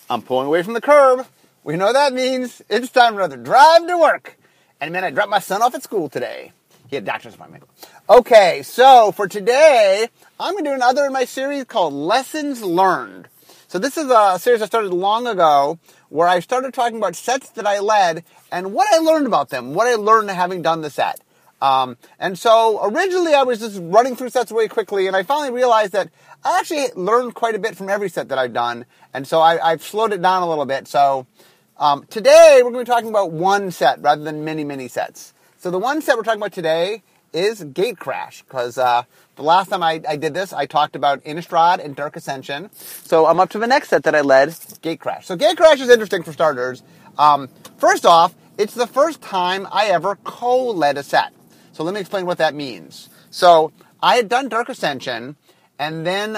I'm pulling away from the curb. We know what that means. It's time for another drive to work. And man, I dropped my son off at school today. He had a doctor's appointment. Okay, so for today, I'm going to do another in my series called Lessons Learned. So this is a series I started long ago where I started talking about sets that I led and what I learned about them, what I learned having done the set. And so originally I was just running through sets really quickly, and I finally realized that I actually learned quite a bit from every set that I've done, and so I've slowed it down a little bit. So today we're going to be talking about one set rather than many sets. So the one set we're talking about today is Gate Crash, because the last time I did this, I talked about Innistrad and Dark Ascension. So I'm up to the next set that I led, Gate Crash. So Gate Crash is interesting for starters. First off, it's the first time I ever co-led a set. So let me explain what that means. So I had done Dark Ascension, and then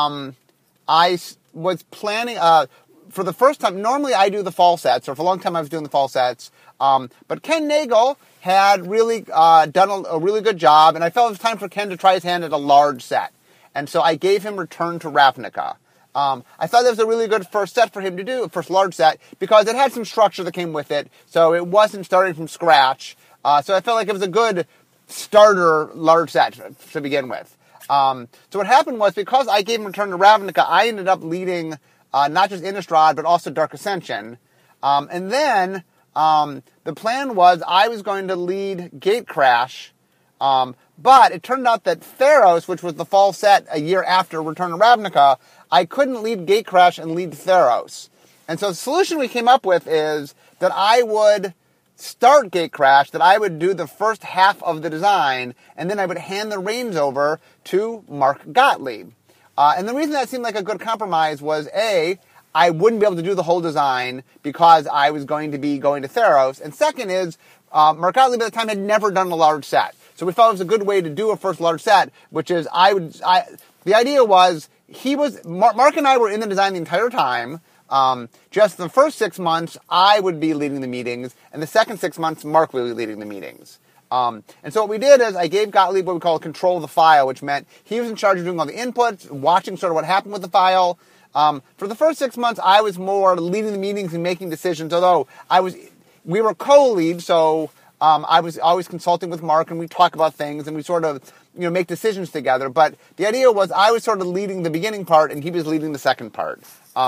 I was planning, for the first time, normally I do the fall sets, or for a long time I was doing the fall sets, but Ken Nagel had really done a really good job, and I felt it was time for Ken to try his hand at a large set. And so I gave him Return to Ravnica. I thought that was a really good first set for him to do, first large set, because it had some structure that came with it, so it wasn't starting from scratch. So I felt like it was a good starter large set to begin with. So what happened was, because I gave him Return to Ravnica, I ended up leading not just Innistrad, but also Dark Ascension. And then the plan was I was going to lead Gate Crash, but it turned out that Theros, which was the fall set a year after Return to Ravnica, I couldn't lead Gate Crash and lead Theros. And so the solution we came up with is that I would start Gate Crash, that I would do the first half of the design, and then I would hand the reins over to Mark Gottlieb. And the reason that seemed like a good compromise was, A, I wouldn't be able to do the whole design because I was going to be going to Theros, and second is, Mark Gottlieb at the time had never done a large set. So we felt it was a good way to do a first large set, which is the idea was, Mark and I were in the design the entire time. Just the first 6 months, I would be leading the meetings, and the second 6 months, Mark would be leading the meetings. And so what we did is I gave Gottlieb what we call control of the file, which meant he was in charge of doing all the inputs, watching sort of what happened with the file. For the first 6 months, I was more leading the meetings and making decisions, although we were co-lead, so I was always consulting with Mark, and we talk about things, and we sort of make decisions together. But the idea was I was sort of leading the beginning part, and he was leading the second part.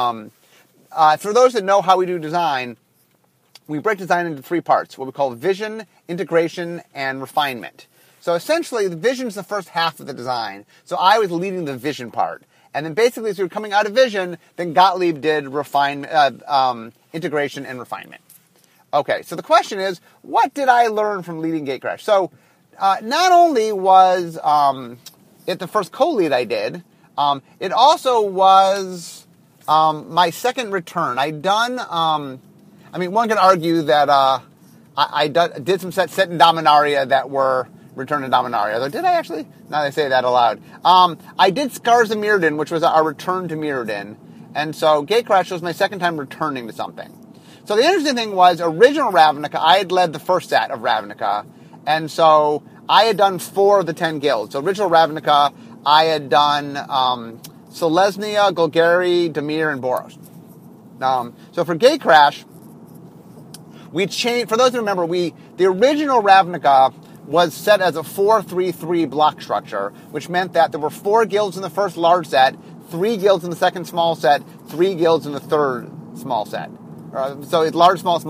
For those that know how we do design, we break design into three parts, what we call vision, integration, and refinement. So essentially, the vision is the first half of the design. So I was leading the vision part. And then basically, as we were coming out of vision, then Gottlieb did integration and refinement. Okay, so the question is, what did I learn from leading Gate Crash? So not only was it the first co-lead I did, it also was my second return. I'd done, one could argue that I did some sets set in Dominaria that were Return to Dominaria. Although, did I actually? Now that I say that aloud. I did Scars of Mirrodin, which was our return to Mirrodin. And so Gate Crash was my second time returning to something. So the interesting thing was, original Ravnica, I had led the first set of Ravnica. And so I had done 4 of the 10 guilds. So original Ravnica, I had done Selesnya, Golgari, Dimir, and Boros. So for Gate Crash, we changed, for those who remember, the original Ravnica was set as a 4-3-3 block structure, which meant that there were 4 guilds in the first large set, 3 guilds in the second small set, 3 guilds in the third small set. So it's large, small,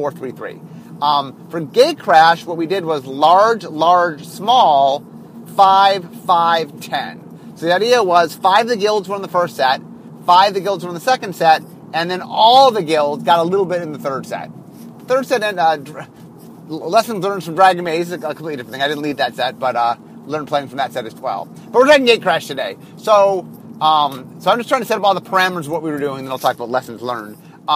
4-3-3. For Gate Crash, what we did was large, small, 5, 5, 10. So the idea was 5 of the guilds were in the first set, 5 of the guilds were in the second set, and then all the guilds got a little bit in the third set. Third set, lessons learned from Dragon Maze is a completely different thing. I didn't lead that set, but learned playing from that set as well. But we're talking Gate Crash today. So I'm just trying to set up all the parameters of what we were doing, and then I'll talk about lessons learned.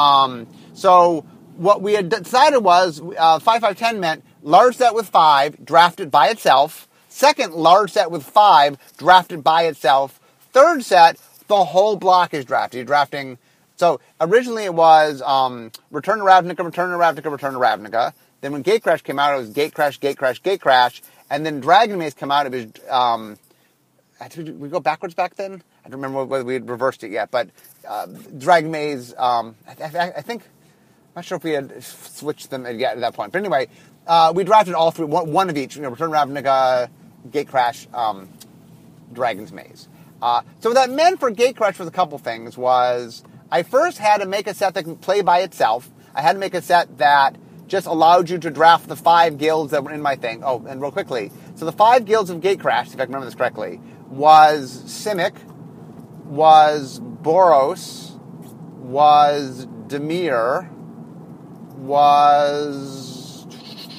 So what we had decided was 5, 5, 10 meant large set with 5, drafted by itself. Second, large set with 5, drafted by itself. Third set, the whole block is drafted. You're drafting. So originally it was Return to Ravnica, Return to Ravnica, Return to Ravnica. Then when Gate Crash came out, it was Gate Crash, Gate Crash, Gate Crash. And then Dragon Maze came out, it was... did we go backwards back then? I don't remember whether we had reversed it yet, but Dragon Maze, I think, I'm not sure if we had switched them yet at that point. But anyway, we drafted all three, one of each, Return to Ravnica, Gatecrash, Dragon's Maze. So what that meant for Gatecrash was a couple things. Was I first had to make a set that can play by itself. I had to make a set that just allowed you to draft the 5 guilds that were in my thing. Oh, and real quickly. So the 5 guilds of Gatecrash, if I can remember this correctly, was Simic, was Boros, was Dimir, was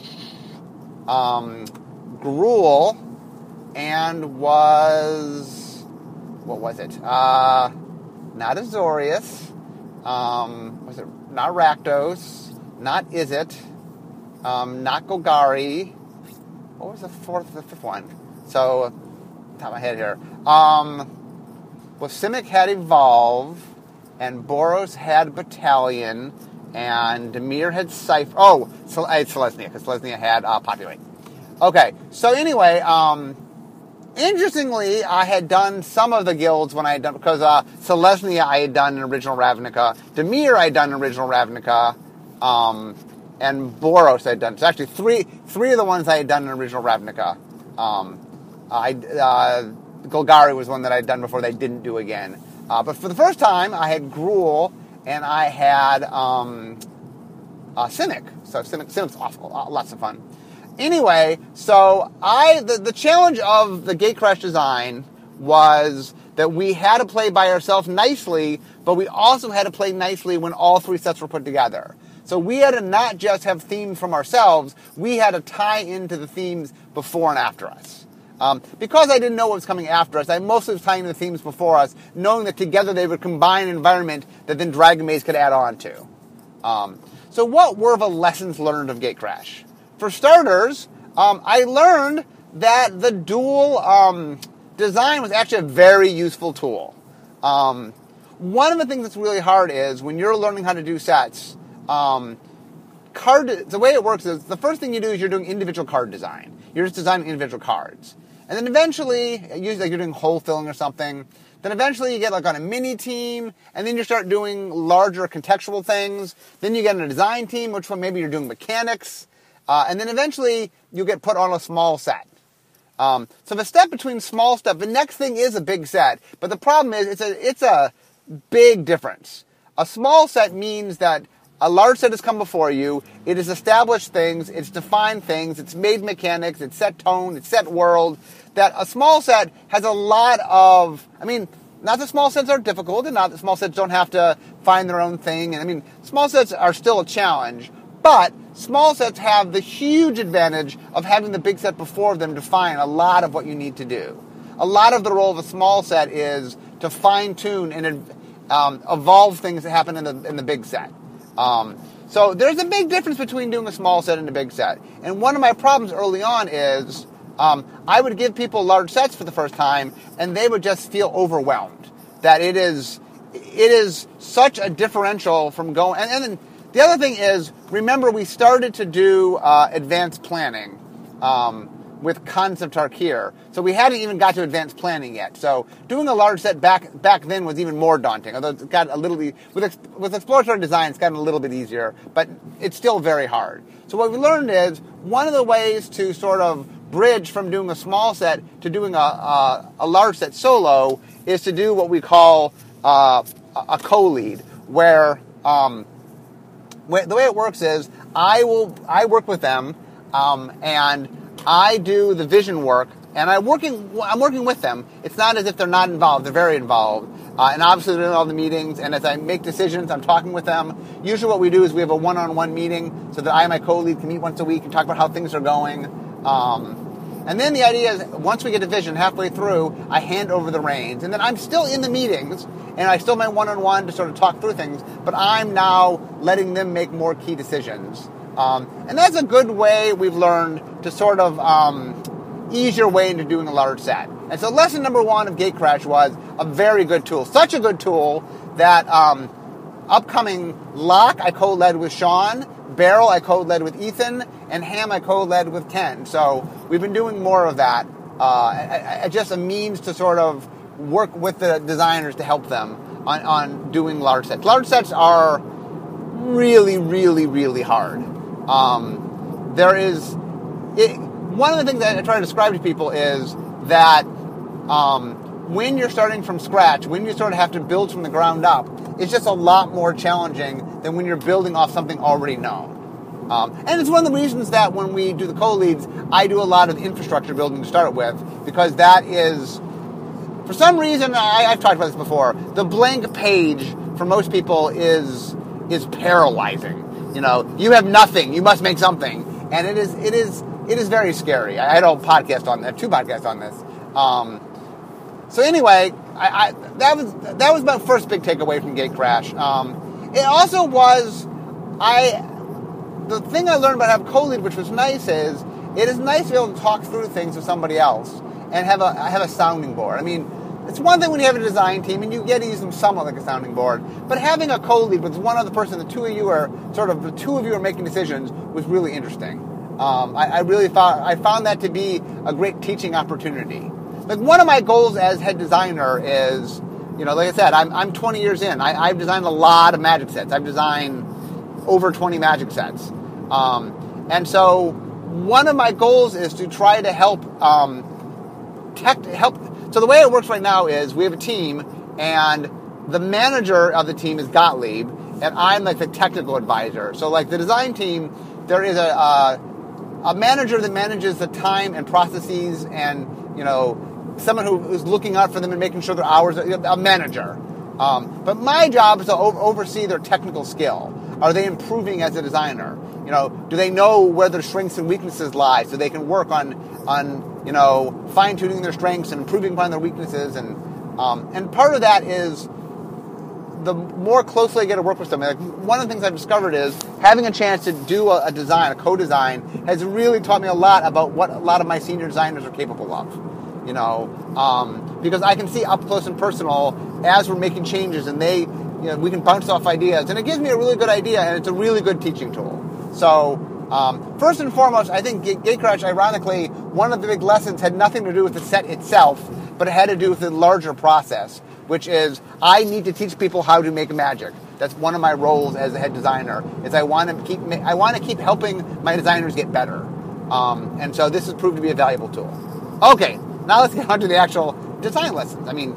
Gruul, and was... what was it? Not Azorius. Was it not Rakdos? Not Izzet. Not Golgari. What was the fifth one? So, top of my head here. Well, Simic had Evolve, and Boros had Battalion, and Dimir had Cypher. Oh, I had Selesnya, because Selesnya had Populate. Okay, so anyway, interestingly, I had done some of the guilds when I had done, because Selesnya I had done in Original Ravnica, Dimir I had done in Original Ravnica, and Boros I had done. So actually, three of the ones I had done in Original Ravnica. Golgari was one that I had done before they didn't do again. But for the first time, I had Gruul, and I had Simic. So Simic's awful, lots of fun. Anyway, so the challenge of the Gatecrash design was that we had to play by ourselves nicely, but we also had to play nicely when all 3 sets were put together. So we had to not just have themes from ourselves, we had to tie into the themes before and after us. Because I didn't know what was coming after us, I mostly was tying the themes before us, knowing that together they would combine an environment that then Dragon Maze could add on to. So what were the lessons learned of Gatecrash? For starters, I learned that the dual design was actually a very useful tool. One of the things that's really hard is when you're learning how to do sets, the way it works is the first thing you do is you're doing individual card design. You're just designing individual cards. And then eventually, usually like you're doing hole filling or something, then eventually you get like on a mini team, and then you start doing larger contextual things. Then you get on a design team, which one maybe you're doing mechanics. And then eventually you get put on a small set. So the step between small step, the next thing is a big set. But the problem is it's a big difference. A small set means that a large set has come before you. It has established things. It's defined things. It's made mechanics. It's set tone. It's set world. That a small set has a lot of... I mean, not that small sets are difficult, and not that small sets don't have to find their own thing. And I mean, small sets are still a challenge. But small sets have the huge advantage of having the big set before them define a lot of what you need to do. A lot of the role of a small set is to fine-tune and evolve things that happen in the big set. So there's a big difference between doing a small set and a big set. And one of my problems early on is I would give people large sets for the first time, and they would just feel overwhelmed. That it is such a differential from going... And then the other thing is, remember we started to do advanced planning with Concept Tarkir. So we hadn't even got to advanced planning yet. So doing a large set back then was even more daunting. Although it got a little... With exploratory design, it's gotten a little bit easier, but it's still very hard. So what we learned is, one of the ways to sort of bridge from doing a small set to doing a large set solo is to do what we call a co-lead, where... the way it works is I work with them, and I do the vision work, and I'm working with them. It's not as if they're not involved; they're very involved, and obviously they're in all the meetings. And as I make decisions, I'm talking with them. Usually, what we do is we have a one-on-one meeting so that I and my co-lead can meet once a week and talk about how things are going. And then the idea is, once we get a vision halfway through, I hand over the reins, and then I'm still in the meetings, and I still have my one-on-one to sort of talk through things, but I'm now letting them make more key decisions. And that's a good way we've learned to sort of ease your way into doing a large set. And so lesson number 1 of Gatecrash was a very good tool. Such a good tool that upcoming Locke I co-led with Sean, Barrel I co-led with Ethan, and Ham I co-led with Ken. So we've been doing more of that. Just a means to sort of work with the designers to help them on doing large sets. Large sets are really, really, really hard. One of the things that I try to describe to people is that when you're starting from scratch, when you sort of have to build from the ground up, it's just a lot more challenging than when you're building off something already known. And it's one of the reasons that when we do the co-leads, I do a lot of infrastructure building to start with, because that is, for some reason, I've talked about this before, the blank page for most people is paralyzing. You have nothing, you must make something. And it is very scary. I had a podcast on that, 2 podcasts on this. So anyway, that was my first big takeaway from Gatecrash. It also was, the thing I learned about having co-lead, which was nice, is it is nice to be able to talk through things with somebody else and have a sounding board. I mean, it's one thing when you have a design team and you get to use them somewhat like a sounding board, but having a co-lead with one other person, the two of you are making decisions, was really interesting. I found that to be a great teaching opportunity. Like, one of my goals as head designer is, like I said, I'm 20 years in. I've designed a lot of Magic sets. I've designed over 20 Magic sets. And so one of my goals is to try to help. So the way it works right now is we have a team, and the manager of the team is Gottlieb, and I'm like the technical advisor. So like the design team, there is a manager that manages the time and processes, and someone who's looking out for them and making sure their hours, a manager. But my job is to oversee their technical skill. Are they improving as a designer? Do they know where their strengths and weaknesses lie, so they can work on fine-tuning their strengths and improving upon their weaknesses? And part of that is the more closely I get to work with somebody. Like, one of the things I've discovered is having a chance to do a design, a co-design, has really taught me a lot about what a lot of my senior designers are capable of. Because I can see up close and personal as we're making changes, and we can bounce off ideas, and it gives me a really good idea, and it's a really good teaching tool. So, first and foremost, I think Gatecrash, ironically, one of the big lessons had nothing to do with the set itself, but it had to do with the larger process, which is I need to teach people how to make magic. That's one of my roles as a head designer. Is I want to keep helping my designers get better, and so this has proved to be a valuable tool. Okay, now let's get on to the actual design lessons. I mean,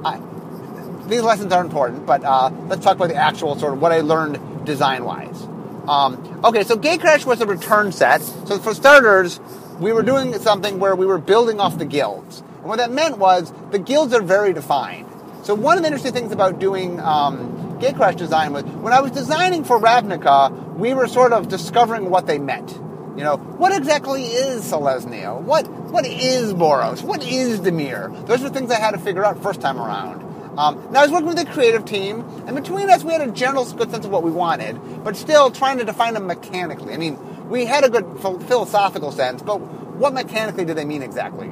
these lessons are important, but let's talk about the actual sort of what I learned design-wise. Okay, so Gatecrash was a return set. So for starters, we were doing something where we were building off the guilds. And what that meant was the guilds are very defined. So one of the interesting things about doing Gatecrash design was when I was designing for Ravnica, we were sort of discovering what they meant. What exactly is Selesnya? What is Boros? What is Dimir? Those were things I had to figure out first time around. Now, I was working with a creative team, and between us, we had a general good sense of what we wanted, but still trying to define them mechanically. I mean, we had a good philosophical sense, but what mechanically did they mean exactly?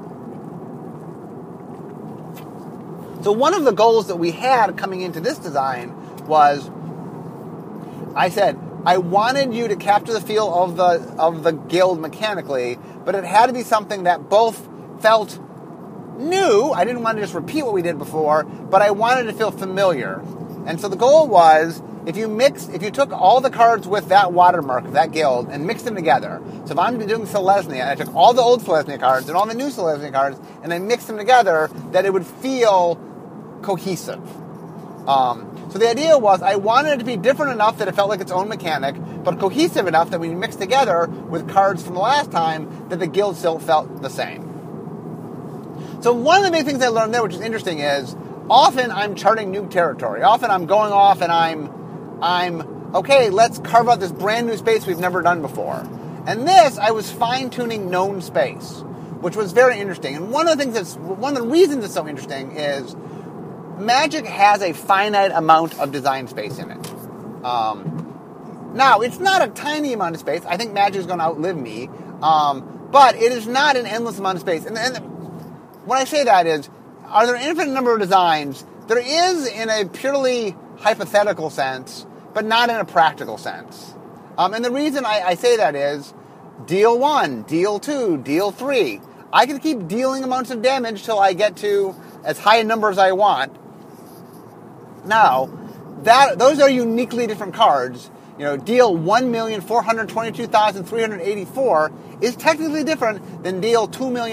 So one of the goals that we had coming into this design was, I said, I wanted you to capture the feel of the guild mechanically, but it had to be something that both felt new. I didn't want to just repeat what we did before, but I wanted to feel familiar. And so the goal was, if you took all the cards with that watermark of that guild and mixed them together. So if I'm doing Selesnya, and I took all the old Selesnya cards and all the new Selesnya cards, and I mixed them together, that it would feel cohesive. So the idea was, I wanted it to be different enough that it felt like its own mechanic, but cohesive enough that when you mix together with cards from the last time, that the guild still felt the same. So one of the big things I learned there, which is interesting, is often I'm charting new territory. Often I'm going off and I'm okay, let's carve out this brand new space we've never done before. And this, I was fine-tuning known space, which was very interesting. And one of the reasons it's so interesting is Magic has a finite amount of design space in it. Now, it's not a tiny amount of space. I think Magic is going to outlive me. But it is not an endless amount of space. And when I say that is, are there an infinite number of designs? There is in a purely hypothetical sense, but not in a practical sense. And the reason I say that is, deal 1, deal 2, deal 3. I can keep dealing amounts of damage till I get to as high a number as I want. Now, those are uniquely different cards. Deal 1,422,384 is technically different than deal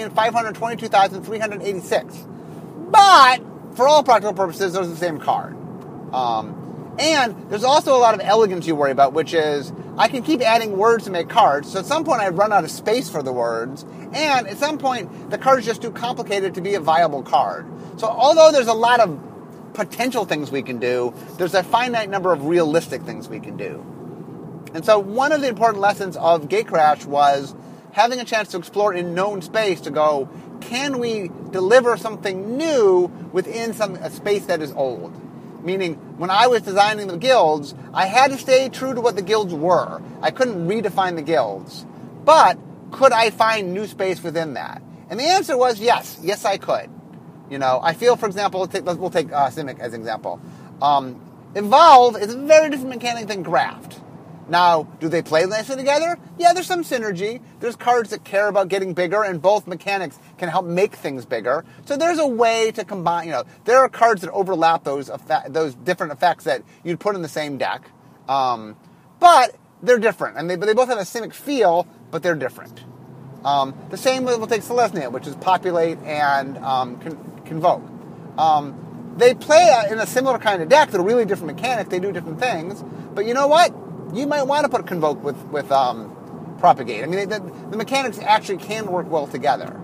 2,522,386. But, for all practical purposes, those are the same card. And there's also a lot of elegance you worry about, which is I can keep adding words to make cards. So at some point I run out of space for the words. And at some point the card is just too complicated to be a viable card. So although there's a lot of potential things we can do, there's a finite number of realistic things we can do. And so one of the important lessons of Gatecrash was having a chance to explore in known space to go, can we deliver something new within a space that is old? Meaning, when I was designing the guilds, I had to stay true to what the guilds were. I couldn't redefine the guilds. But could I find new space within that? And the answer was yes. Yes, I could. I feel, for example, we'll take Simic as an example. Evolve is a very different mechanic than Graft. Now, do they play nicely together? Yeah, there's some synergy. There's cards that care about getting bigger, and both mechanics can help make things bigger. So there's a way to combine, there are cards that overlap those different effects that you'd put in the same deck. But they're different, and they both have a Simic feel, but they're different. The same we'll take Selesnya, which is Populate and Convoke. They play in a similar kind of deck. They're really different mechanics. They do different things. But you know what? You might want to put Convoke with Propagate. I mean, the mechanics actually can work well together.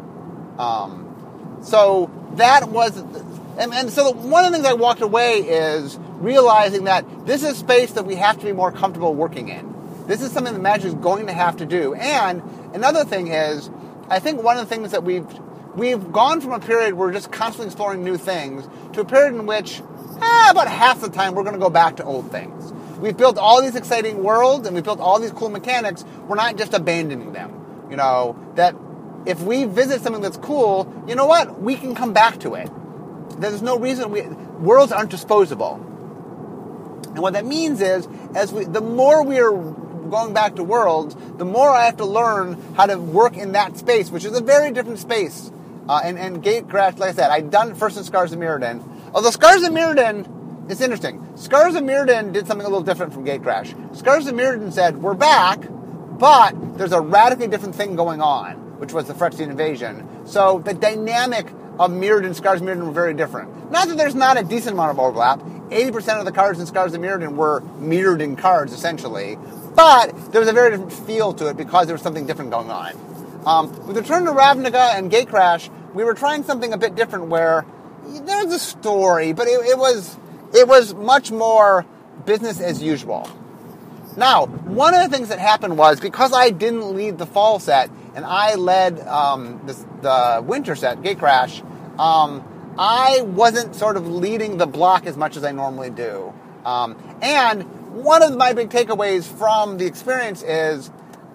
So that was... And so one of the things I walked away is realizing that this is space that we have to be more comfortable working in. This is something that Magic is going to have to do. And another thing is, I think one of the things that we've gone from a period where we're just constantly exploring new things to a period in which about half the time we're going to go back to old things. We've built all these exciting worlds and we've built all these cool mechanics. We're not just abandoning them. That if we visit something that's cool, you know what? We can come back to it. There's no reason worlds aren't disposable. And what that means is, the more we are going back to worlds, the more I have to learn how to work in that space, which is a very different space. And Gatecrash, like I said, I'd done it first in Scars of Mirrodin. Although Scars of Mirrodin, it's interesting. Scars of Mirrodin did something a little different from Gatecrash. Scars of Mirrodin said, we're back, but there's a radically different thing going on, which was the Phyrexian invasion. So the dynamic of Mirrodin, Scars of Mirrodin were very different. Not that there's not a decent amount of overlap. 80% of the cards in Scars of Mirrodin were Mirrodin cards, essentially. But there was a very different feel to it because there was something different going on. With Return to Ravnica and Gatecrash, we were trying something a bit different where there was a story, but it was much more business as usual. Now, one of the things that happened was, because I didn't lead the fall set, and I led the winter set, Gatecrash, I wasn't sort of leading the block as much as I normally do. And one of my big takeaways from the experience is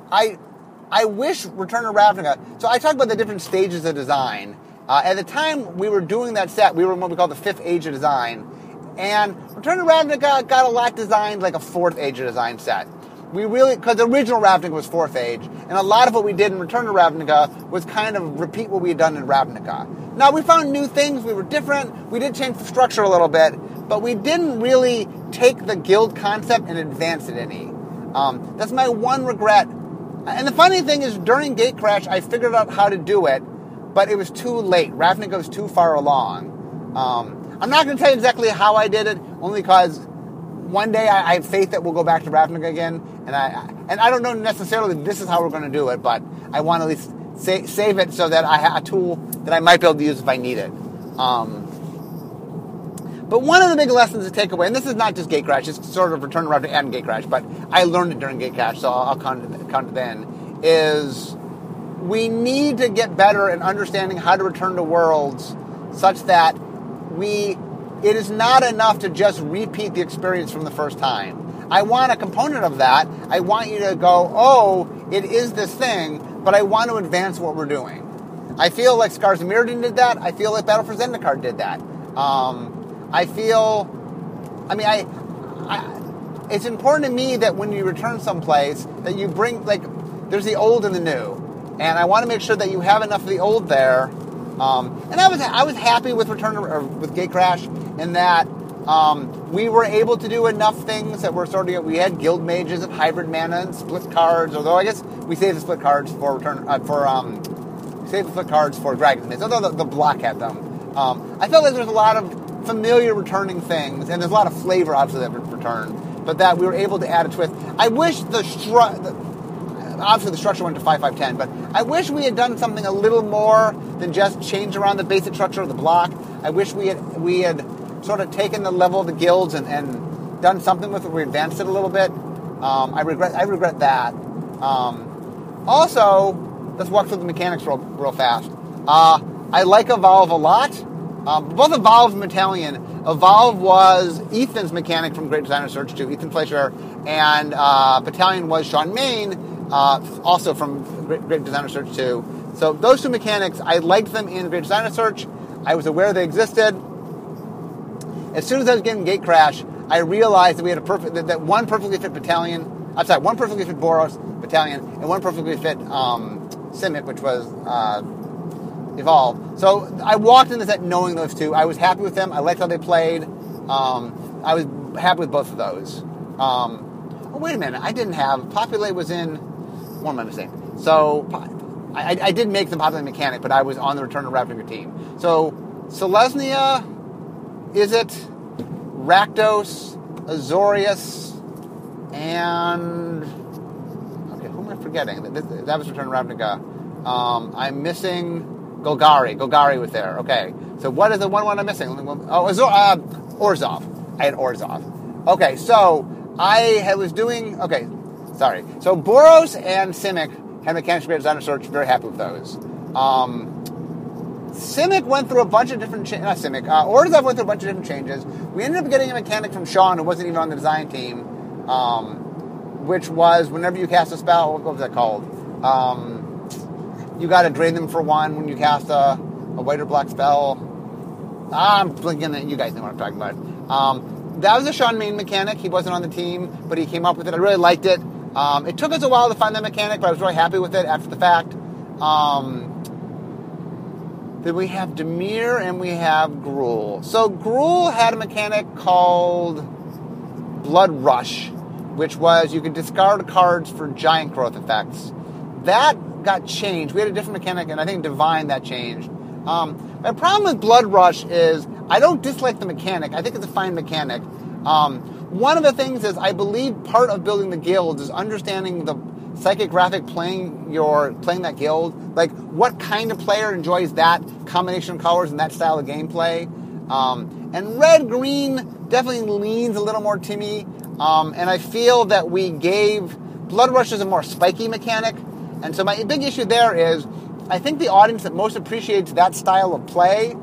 I wish Return to Ravnica... So I talked about the different stages of design. At the time we were doing that set, we were in what we call the 5th age of design. And Return to Ravnica got a lot designed like a 4th age of design set. Because the original Ravnica was 4th age, and a lot of what we did in Return to Ravnica was kind of repeat what we had done in Ravnica. Now, we found new things, we were different, we did change the structure a little bit, but we didn't really take the guild concept and advance it any. That's my one regret. And the funny thing is, during Gatecrash, I figured out how to do it, but it was too late. Ravnica was too far along. I'm not going to tell you exactly how I did it, only because one day I have faith that we'll go back to Ravnica again, and I don't know necessarily this is how we're going to do it, but I want to at least save it so that I have a tool that I might be able to use if I need it. But one of the big lessons to take away, and this is not just Gatecrash, it's sort of Return to Ravnica and Gatecrash, but I learned it during Gatecrash, so I'll count it then, is we need to get better in understanding how to return to worlds such that it is not enough to just repeat the experience from the first time. I want a component of that. I want you to go, oh, it is this thing, but I want to advance what we're doing. I feel like Scars of Mirrodin did that. I feel like Battle for Zendikar did that. It's important to me that when you return someplace, that you bring, there's the old and the new. And I want to make sure that you have enough of the old there And I was happy with with Gatecrash in that we were able to do enough things that were sort of, we had guild mages and hybrid mana and split cards, although I guess we saved the split cards for Dragon's Maze, although the block had them. I felt like there's a lot of familiar returning things, and there's a lot of flavor obviously that returned, but that we were able to add a twist. I wish obviously the structure went to 5-5-10, but I wish we had done something a little more than just change around the basic structure of the block. I wish we had sort of taken the level of the guilds and done something with it. We advanced it a little bit. I regret that. Also, let's walk through the mechanics real fast. I like Evolve a lot. Both Evolve and Battalion. Evolve was Ethan's mechanic from Great Designer Search 2, Ethan Fleischer, and Battalion was Sean Main, also from Great Designer Search 2. So those two mechanics, I liked them in Great Designer Search. I was aware they existed. As soon as I was getting Gatecrash, I realized that we had one perfectly fit Battalion. One perfectly fit Boros Battalion, and one perfectly fit Simic, which was Evolve. So I walked into that knowing those two. I was happy with them. I liked how they played. I was happy with both of those. Oh, wait a minute. I didn't have... Populate was in... What am I missing? So I did make the Populate mechanic, but I was on the Return to Ravnica team. So Selesnya, Izzet, Rakdos, Azorius, and... Okay, who am I forgetting? That was Return to Ravnica. I'm missing... Golgari was there. Okay. So what is the one I'm missing? Oh, Orzhov. I had Orzhov. Okay, so I was doing... Okay, sorry. So Boros and Simic had mechanics for Great Designer Search. Very happy with those. Simic went through a bunch of different... Orzhov went through a bunch of different changes. We ended up getting a mechanic from Sean, who wasn't even on the design team, which was whenever you cast a spell... What was that called? You got to drain them for one when you cast a white or black spell. I'm blinking at you guys know what I'm talking about. That was a Sean Main mechanic. He wasn't on the team, but he came up with it. I really liked it. It took us a while to find that mechanic, but I was really happy with it after the fact. Then we have Dimir and we have Gruul. So Gruul had a mechanic called Blood Rush, which was you could discard cards for giant growth effects. That got changed. We had a different mechanic, and I think Divine that changed. My problem with Blood Rush is I don't dislike the mechanic. I think it's a fine mechanic. One of the things is I believe part of building the guilds is understanding the psychographic playing that guild. Like, what kind of player enjoys that combination of colors and that style of gameplay? And red-green definitely leans a little more Timmy. And I feel that we gave... Blood Rush is a more spiky mechanic. And so my big issue there is, I think the audience that most appreciates that style of play,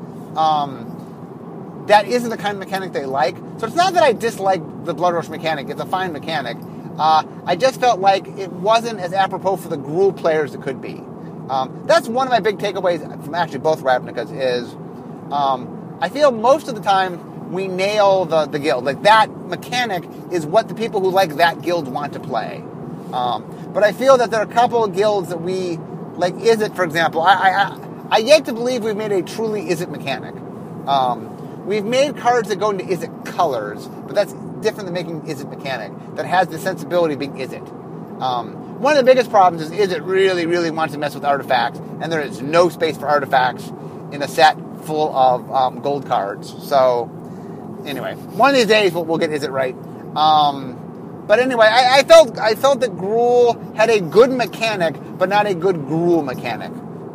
that isn't the kind of mechanic they like. So it's not that I dislike the Blood Rush mechanic. It's a fine mechanic. I just felt like it wasn't as apropos for the Gruul players it could be. That's one of my big takeaways from actually both Ravnicas is, I feel most of the time we nail the guild. Like, that mechanic is what the people who like that guild want to play. But I feel that there are a couple of guilds that we, like Izzet, for example. I yet to believe we've made a truly Izzet mechanic. We've made cards that go into Izzet colors, but that's different than making Izzet mechanic that has the sensibility of being Izzet. One of the biggest problems is Izzet really, really wants to mess with artifacts, and there is no space for artifacts in a set full of gold cards. So, anyway, one of these days we'll get Izzet right. But anyway, I felt that Gruul had a good mechanic, but not a good Gruul mechanic.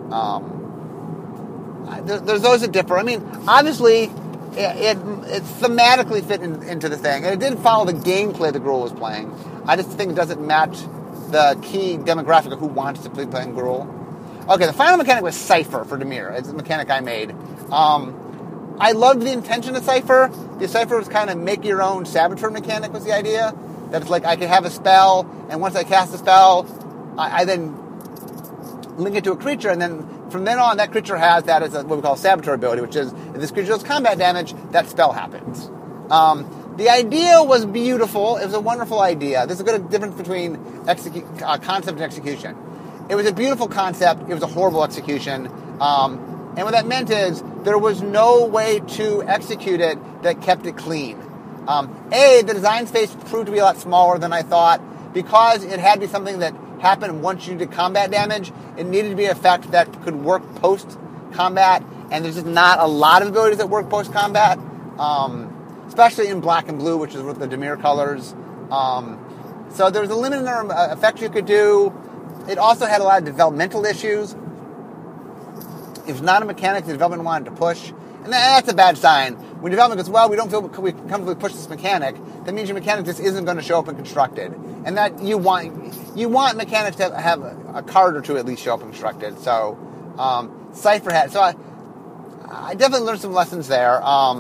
There's those that differ. I mean, obviously, it thematically fit into the thing, and it didn't follow the gameplay that Gruul was playing. I just think it doesn't match the key demographic of who wants to play playing Gruul. Okay, the final mechanic was Cypher for Dimir. It's a mechanic I made. I loved the intention of Cypher. The Cypher was kind of make your own saboteur mechanic was the idea. That it's like I could have a spell, and once I cast the spell, I then link it to a creature, and then from then on, that creature has that as what we call a saboteur ability, which is if this creature does combat damage, that spell happens. The idea was beautiful. It was a wonderful idea. There's a good difference between concept and execution. It was a beautiful concept. It was a horrible execution. And what that meant is there was no way to execute it that kept it clean. The design space proved to be a lot smaller than I thought. Because it had to be something that happened once you did combat damage, it needed to be an effect that could work post-combat, and there's just not a lot of abilities that work post-combat, especially in black and blue, which is with the Dimir colors. So there was a limited number of effects you could do. It also had a lot of developmental issues. It was not a mechanic the development wanted to push, and that's a bad sign. When development goes, well, we don't feel we can comfortably push this mechanic, that means your mechanic just isn't going to show up in Constructed. And that you want mechanics to have a card or two at least show up in Constructed. So Cypher had, so I definitely learned some lessons there.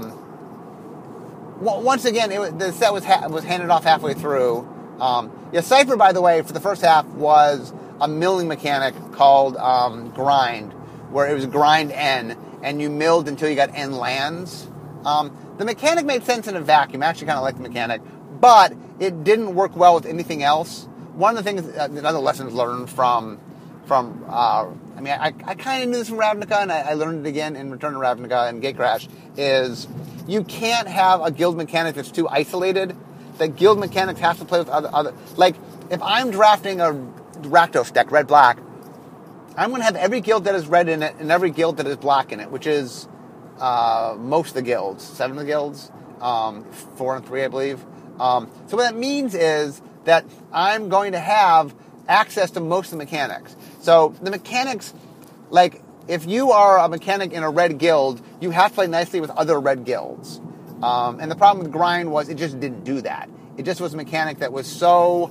Once again, the set was handed off halfway through. Cypher, by the way, for the first half was a milling mechanic called Grind, where it was grind N, and you milled until you got N lands. The mechanic made sense in a vacuum. I actually kind of liked the mechanic, but it didn't work well with anything else. One of the things, other lessons learned from I kind of knew this from Ravnica, and I learned it again in Return to Ravnica and Gatecrash, is you can't have a guild mechanic that's too isolated. The guild mechanics have to play with other like, if I'm drafting a Rakdos deck, red-black, I'm going to have every guild that is red in it and every guild that is black in it, which is most of the guilds, 7 of the guilds, 4 and 3, I believe. So what that means is that I'm going to have access to most of the mechanics. So the mechanics, like, if you are a mechanic in a red guild, you have to play nicely with other red guilds. And the problem with Grind was it just didn't do that. It just was a mechanic that was so...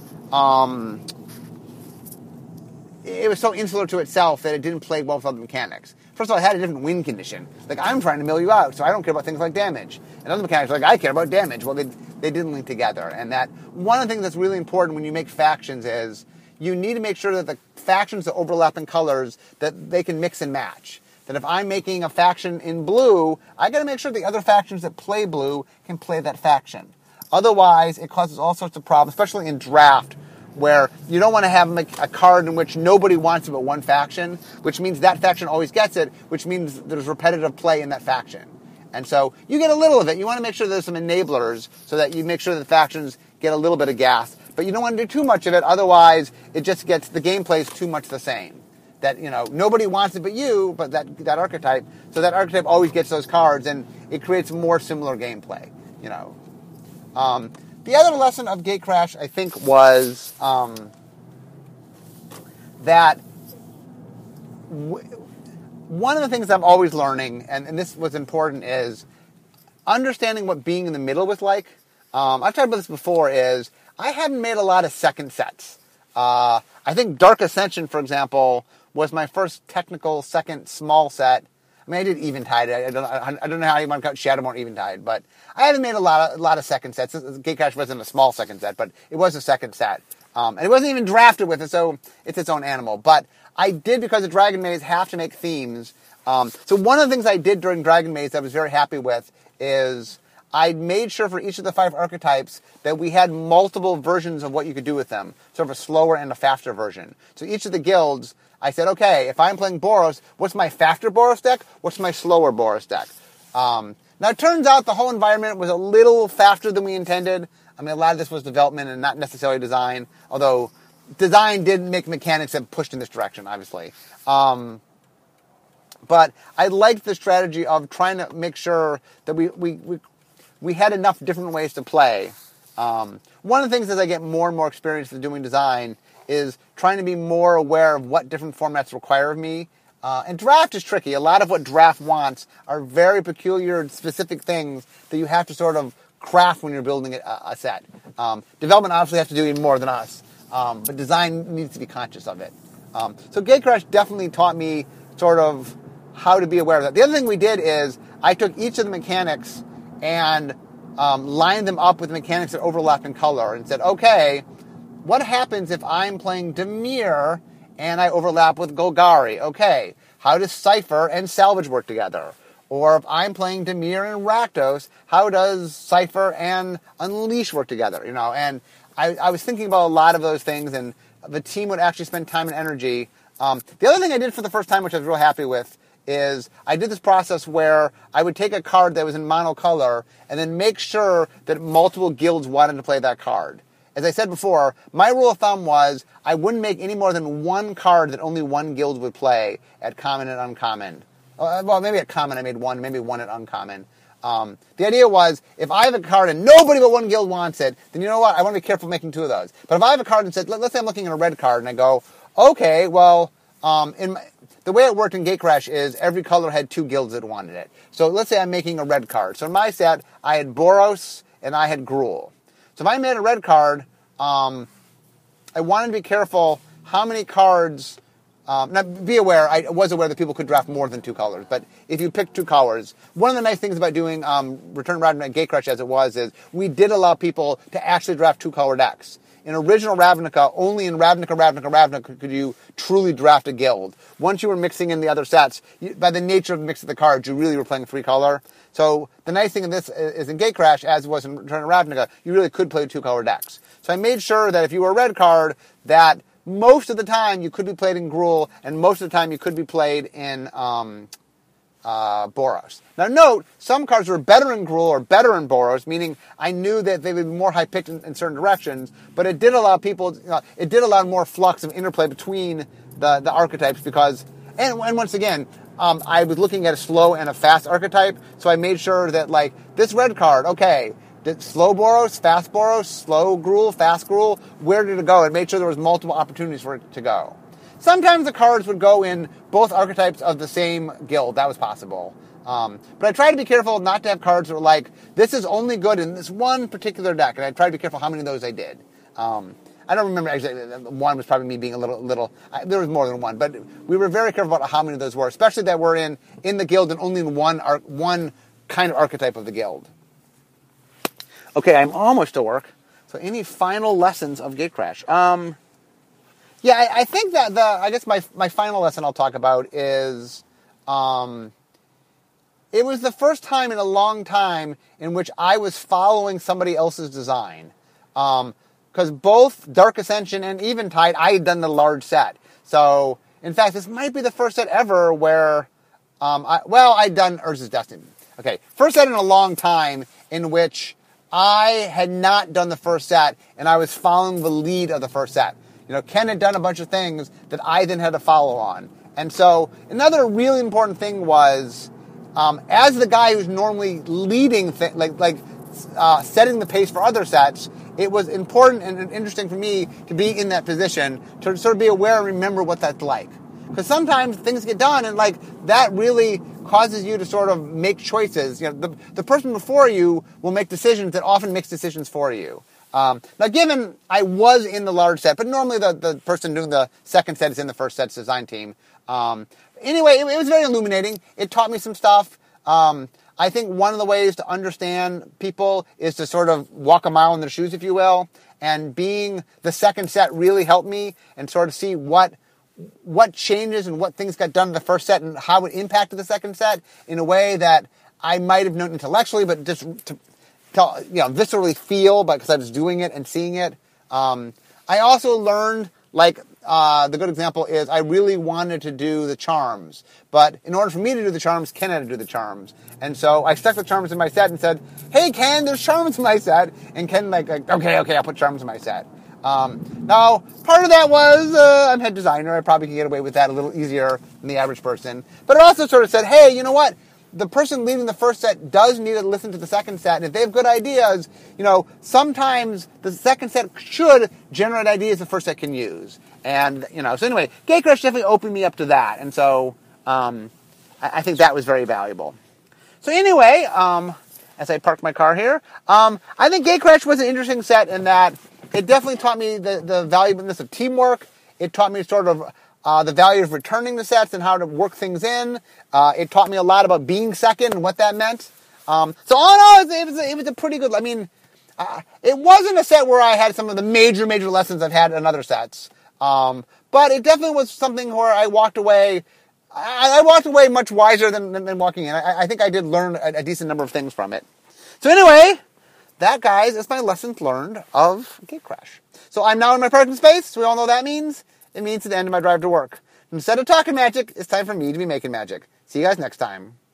it was so insular to itself that it didn't play well with other mechanics. First of all, it had a different win condition. Like, I'm trying to mill you out, so I don't care about things like damage. And other mechanics are like, I care about damage. Well, they didn't link together. And that one of the things that's really important when you make factions is you need to make sure that the factions that overlap in colors, that they can mix and match. That if I'm making a faction in blue, I got to make sure the other factions that play blue can play that faction. Otherwise, it causes all sorts of problems, especially in draft, where you don't want to have a card in which nobody wants it but one faction, which means that faction always gets it, which means there's repetitive play in that faction. And so you get a little of it. You want to make sure there's some enablers so that you make sure that the factions get a little bit of gas. But you don't want to do too much of it, otherwise it just gets, the gameplay is too much the same. That, nobody wants it but you, but that archetype. So that archetype always gets those cards, and it creates more similar gameplay, The other lesson of Gatecrash, I think, was that one of the things I'm always learning, and this was important, is understanding what being in the middle was like. I've talked about this before, is I hadn't made a lot of second sets. I think Dark Ascension, for example, was my first technical second small set. I mean, I did Eventide. I don't know how you want to count Shadowmoor Eventide, but I haven't made a lot of second sets. Gatecrash wasn't a small second set, but it was a second set. And it wasn't even drafted with it, so it's its own animal. But I did, because the Dragon Maze have to make themes. So one of the things I did during Dragon Maze that I was very happy with is I made sure for each of the 5 archetypes that we had multiple versions of what you could do with them. Sort of a slower and a faster version. So each of the guilds, I said, okay, if I'm playing Boros, what's my faster Boros deck? What's my slower Boros deck? Now, it turns out the whole environment was a little faster than we intended. I mean, a lot of this was development and not necessarily design, although design did make mechanics that pushed in this direction, obviously. But I liked the strategy of trying to make sure that we had enough different ways to play. One of the things as I get more and more experience in doing design is trying to be more aware of what different formats require of me. And draft is tricky. A lot of what draft wants are very peculiar, specific things that you have to sort of craft when you're building a set. Development obviously has to do even more than us, but design needs to be conscious of it. So Gatecrash definitely taught me sort of how to be aware of that. The other thing we did is I took each of the mechanics and lined them up with mechanics that overlap in color and said, okay, what happens if I'm playing Dimir and I overlap with Golgari? Okay, how does Cypher and Salvage work together? Or if I'm playing Dimir and Rakdos, how does Cypher and Unleash work together? And I was thinking about a lot of those things, and the team would actually spend time and energy. The other thing I did for the first time, which I was real happy with, is I did this process where I would take a card that was in monocolor and then make sure that multiple guilds wanted to play that card. As I said before, my rule of thumb was I wouldn't make any more than one card that only one guild would play at common and uncommon. Well, maybe at common I made one, maybe one at uncommon. The idea was, if I have a card and nobody but one guild wants it, then you know what? I want to be careful making two of those. But if I have a card and said, let's say I'm looking at a red card and I go, okay, well, the way it worked in Gatecrash is every color had two guilds that wanted it. So let's say I'm making a red card. So in my set, I had Boros and I had Gruul. So if I made a red card, I wanted to be careful how many cards. Now, be aware, I was aware that people could draft more than two colors, but if you pick two colors, one of the nice things about doing Return to Ravnica and Gatecrash as it was is we did allow people to actually draft two-color decks. In original Ravnica, only in Ravnica could you truly draft a guild. Once you were mixing in the other sets, by the nature of the mix of the cards, you really were playing three-color. So the nice thing in this is in Gatecrash, as it was in Return to Ravnica, you really could play two-color decks. So I made sure that if you were a red card, that most of the time you could be played in Gruul, and most of the time you could be played in Boros. Now note, some cards were better in Gruul or better in Boros, meaning I knew that they would be more high-picked in certain directions, but it did allow people, it did allow more flux of interplay between the archetypes because, and once again, I was looking at a slow and a fast archetype, so I made sure that, like, this red card, okay, did slow Boros, fast Boros, slow Gruul, fast Gruul, where did it go? It made sure there was multiple opportunities for it to go. Sometimes the cards would go in both archetypes of the same guild. That was possible. But I tried to be careful not to have cards that were like, this is only good in this one particular deck, and I tried to be careful how many of those I did. I don't remember exactly. One was probably me being a little. There was more than one, but we were very careful about how many of those were, especially that were in the guild and only in one kind of archetype of the guild. Okay, I'm almost to work. So any final lessons of Gatecrash? Yeah, I think that I guess my final lesson I'll talk about is it was the first time in a long time in which I was following somebody else's design. Because both Dark Ascension and Eventide, I had done the large set. So, in fact, this might be the first set ever where, I'd done Urza's Destiny. Okay, first set in a long time in which I had not done the first set, and I was following the lead of the first set. Ken had done a bunch of things that I then had to follow on. And so, another really important thing was, as the guy who's normally leading, setting the pace for other sets, it was important and interesting for me to be in that position, to sort of be aware and remember what that's like. Because sometimes things get done, and that really causes you to sort of make choices. The person before you will make decisions that often makes decisions for you. Now, given I was in the large set, but normally the person doing the second set is in the first set's design team. Anyway, it was very illuminating. It taught me some stuff. I think one of the ways to understand people is to sort of walk a mile in their shoes, if you will. And being the second set really helped me and sort of see what changes and what things got done in the first set and how it impacted the second set in a way that I might have known intellectually, but just to viscerally feel, because I was doing it and seeing it. I also learned, the good example is I really wanted to do the charms, but in order for me to do the charms, Ken had to do the charms. And so I stuck the charms in my set and said, hey, Ken, there's charms in my set. And Ken okay, I'll put charms in my set. Now, part of that was I'm head designer. I probably could get away with that a little easier than the average person. But it also sort of said, hey, you know what? The person leading the first set does need to listen to the second set. And if they have good ideas, sometimes the second set should generate ideas the first set can use. And, so anyway, Gatecrash definitely opened me up to that. And so I think that was very valuable. So anyway, as I park my car here, I think Gatecrash was an interesting set in that it definitely taught me the valuableness of teamwork. It taught me sort of the value of returning the sets and how to work things in. It taught me a lot about being second and what that meant. So all in all, it was a pretty good. It wasn't a set where I had some of the major lessons I've had in other sets. But it definitely was something where I walked away. I walked away much wiser than walking in. I think I did learn a decent number of things from it. So anyway, that, guys, is my lessons learned of Gatecrash. So I'm now in my parking space. So we all know what that means. It means it's the end of my drive to work. Instead of talking magic, it's time for me to be making magic. See you guys next time.